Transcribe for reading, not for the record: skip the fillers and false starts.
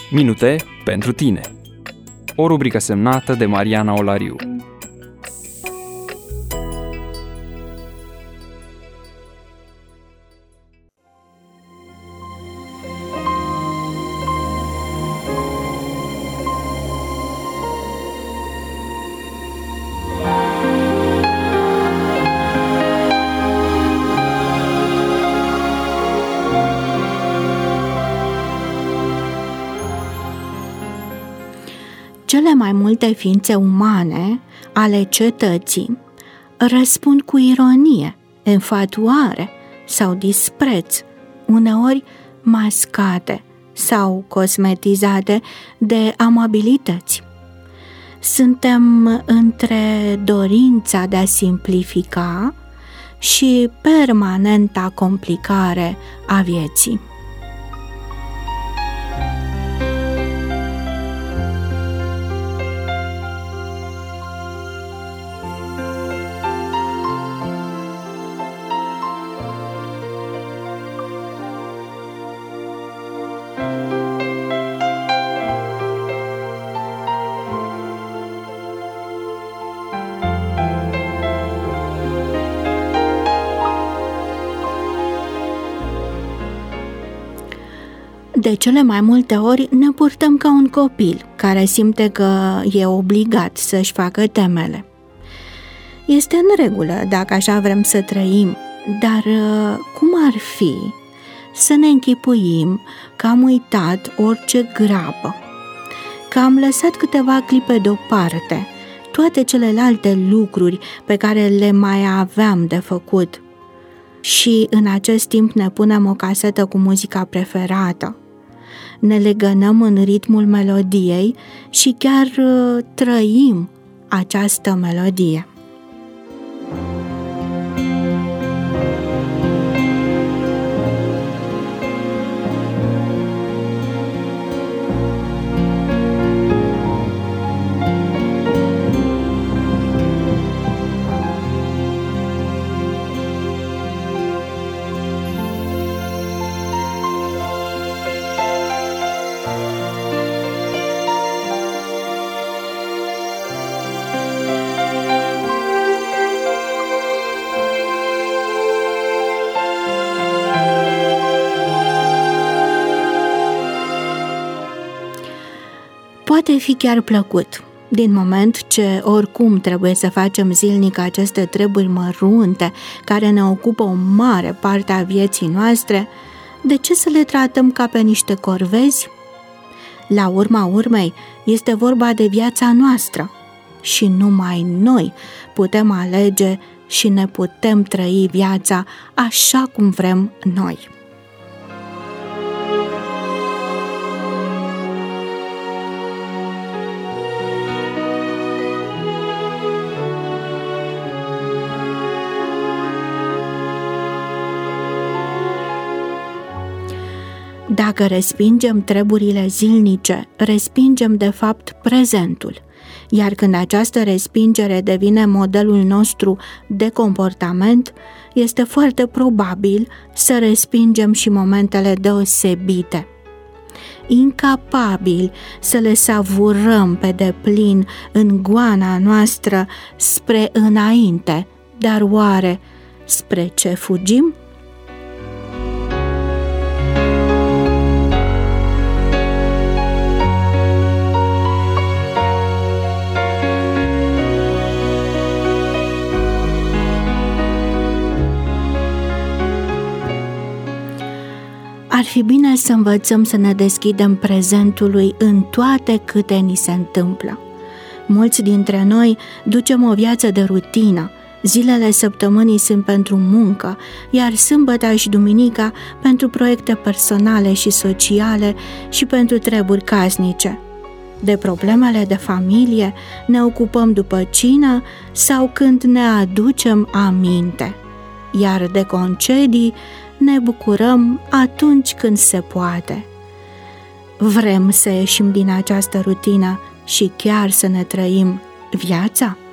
Minute pentru tine. O rubrică semnată de Mariana Olariu. Cele mai multe ființe umane ale cetății răspund cu ironie, înfatuare sau dispreț, uneori mascate sau cosmetizate de amabilități. Suntem între dorința de a simplifica și permanenta complicare a vieții. De cele mai multe ori ne purtăm ca un copil care simte că e obligat să-și facă temele. Este în regulă dacă așa vrem să trăim, dar cum ar fi să ne închipuim că am uitat orice grabă, că am lăsat câteva clipe deoparte toate celelalte lucruri pe care le mai aveam de făcut și în acest timp ne punem o casetă cu muzica preferată, ne legănăm în ritmul melodiei și chiar trăim această melodie. Poate fi chiar plăcut, din moment ce oricum trebuie să facem zilnic aceste treburi mărunte care ne ocupă o mare parte a vieții noastre, de ce să le tratăm ca pe niște corvezi? La urma urmei, este vorba de viața noastră și numai noi putem alege și ne putem trăi viața așa cum vrem noi. Dacă respingem treburile zilnice, respingem de fapt prezentul, iar când această respingere devine modelul nostru de comportament, este foarte probabil să respingem și momentele deosebite. Incapabili să le savurăm pe deplin în goana noastră spre înainte, dar oare spre ce fugim? Ar fi bine să învățăm să ne deschidem prezentului în toate câte ni se întâmplă. Mulți dintre noi ducem o viață de rutină. Zilele săptămânii sunt pentru muncă, iar sâmbăta și duminica pentru proiecte personale și sociale și pentru treburi casnice. De problemele de familie ne ocupăm după cină sau când ne aducem aminte, iar de concedii ne bucurăm atunci când se poate. Vrem să ieșim din această rutină și chiar să ne trăim viața?